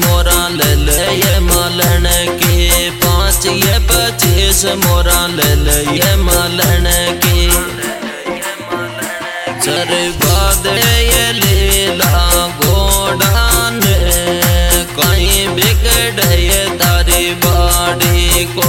मोरा ले ले ये मालन के 5 ये 25 मोरा ले ले ये मालन के चरबाद ये लीला गोडान कहीं बिगड़ ये तारी बाड़ी को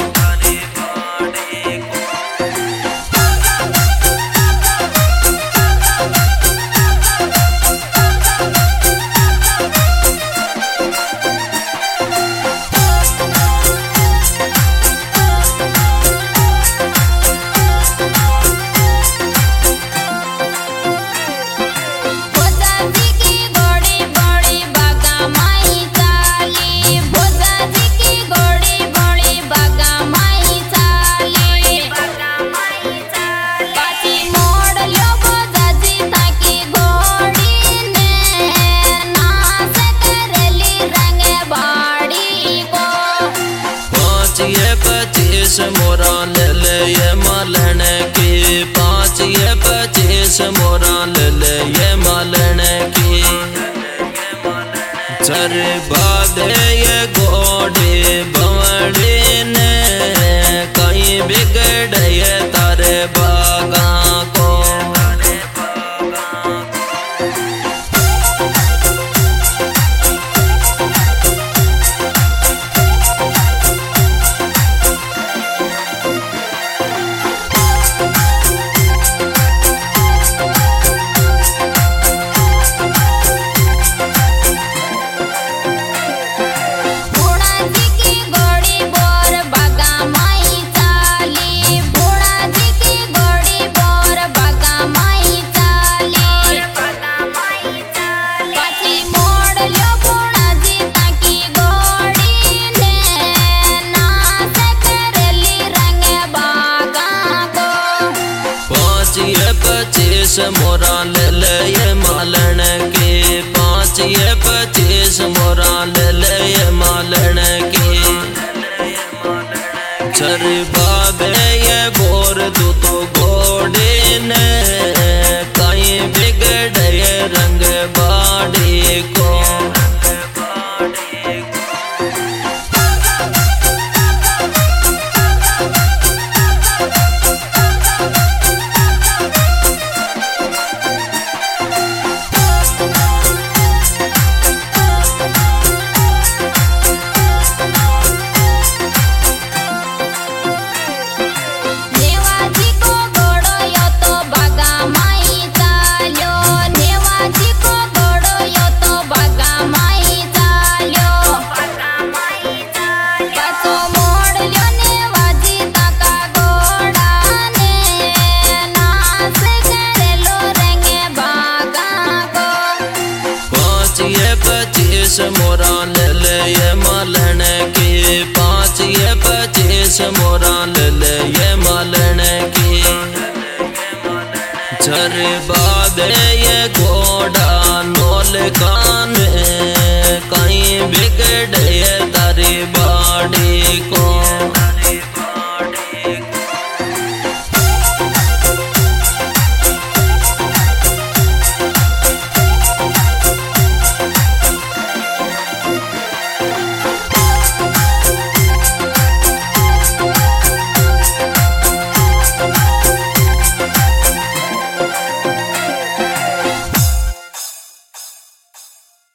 मोरा ले ले ये मालन की 5 ये 25 मोरा ले ले ये मालन की चरबाद ये घोड़े बवड़ी ने कहीं बिगड़ ये तारे बागा को मोरा ले ले ये मालन के 5 ये 25 मोरा ले ले ये मालन के चरबाद ये बोर दू तो घोड़े ने कहीं बिगड़ ये रंग बाड़ी को मोरा ले ले ये मालन की 5 ये 25 मोरा ले ले ये मालन की चरबाद ये घोड़ा नोल कान कहीं बिगड़ ये तारी बाड़ी को